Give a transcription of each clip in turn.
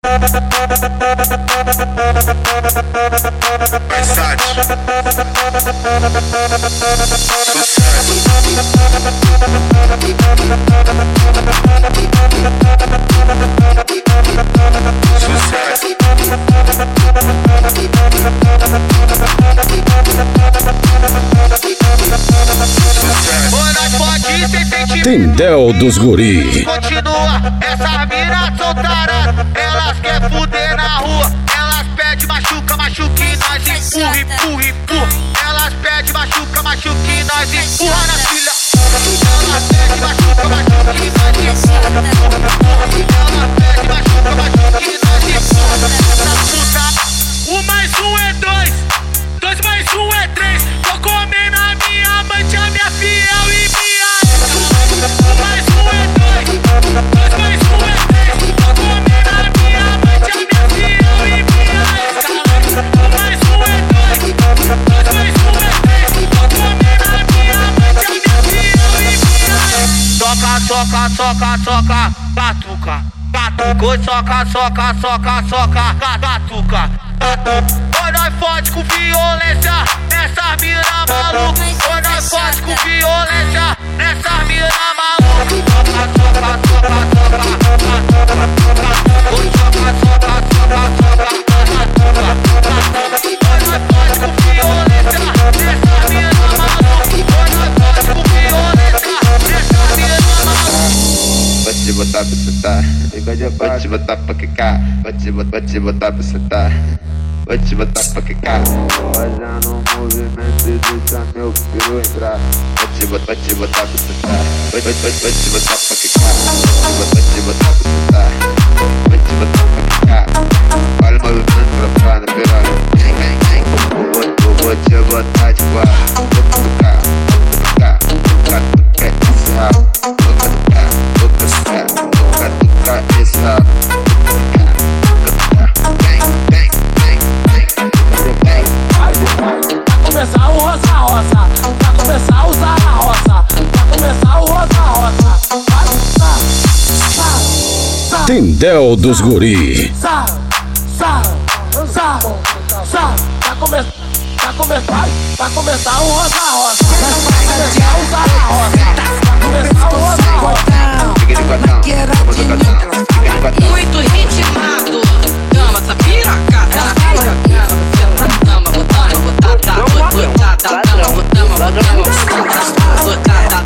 Tindel dos Guri. Continua, essa mina soltarada, elas quer fuder na rua. Elas pede machuca, machuca e nós empurra, empurra, empurra. Elas pede machuca, machuca e nós empurra na filha. Elas pede machuca, machuca e nós empurra, empurra. Elas pede machuca, machuca e nós empurra na puta. 1 mais 1 é 2, 2 mais 1 é 3. Tô comendo a minha amante, a minha fiel e minha. 1 mais 1 é 2, 2 mais 1 é 3. Tô comendo a minha amante, a minha fiel e minha ex. 1 mais 1 é 2, 2 mais 1 é 3. Tô comendo a minha amante, a minha fiel e minha ex. Soca, soca, soca, soca, batuca, batuca. Soca, soca, soca, soca, batuca, batuca. Oi, nós fode com violência nessa mina maluca. Oi, nós fode com violência nessa mina maluca. Soca, soca, soca, soca, batuca. Oi, soca, soca, soca, soca, batuca. Oi, nós fode com violência nessa mina maluca. Oi, nós fode com violência nessa mina maluca. Vou te botar pra sentar, vou te botar pra quicar, vou te botar pra sentar, vou te botar pra quicar. Fazendo um movimento e deixa meu peru entrar. Vou te botar pra sentar, vou te botar pra quicar, vou te botar pra sentar, vou te botar pra quicar. Olha o movimento pra fora, piranha. Vou te botar de quatro, vou tocar, catucar esse rabo, vou catucar esse rabo. Vai começar o roça-roça, vai começar a usar a roça, vai começar o roça-roça. Tindel dos Guri. Vai começar o roça-roça, vai começar a usar a roça, vai começar o roça-roça. Maqueira de mim, muito ritmado. Dama, essa piracada, dama, botada, botada, botada, dama, botada, botada,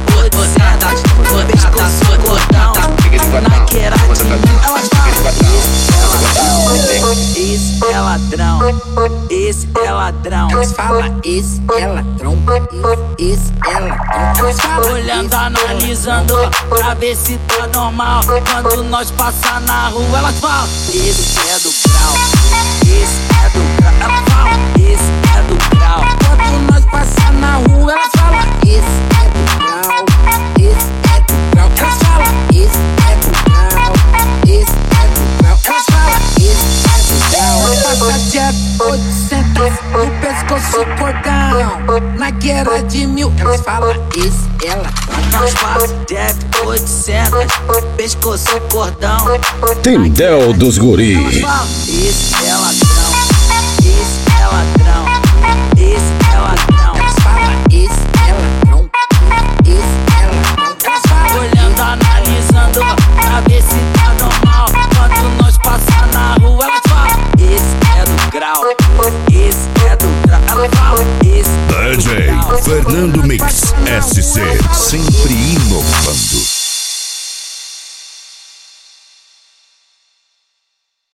maqueira de mim. Elas falam, esse é ladrão, esse é ladrão. Elas falam, esse é ladrão, esse é ladrão. Elas falam, olhando, analisando, pra ver se tá normal. Quando nós passar na rua, elas falam, esse é do grau, esse é do grau. Elas falam, esse é do grau. Quando nós passar na rua, elas falam, esse é do grau, esse é do grau. Elas falam, esse é do grau, esse é do grau. Elas falam, esse é do grau. Passa Jeff 800 no pescoço cordão, na guerra de 1000. Elas falam, esse é ladrão. Nós faz Jeff 800 pescoço cordão. Tindel dos Guri. Esse é ladrão, esse é ladrão, esse é ladrão. Elas falam, esse é ladrão, esse é ladrão. Elas falam, olhando, analisando, pra ver se tá normal. Quando nós passar na rua, elas falam, esse é do grau, esse é do grau. Elas falam, esse é do grau. DJ Fernando Mix SC, sempre inovando.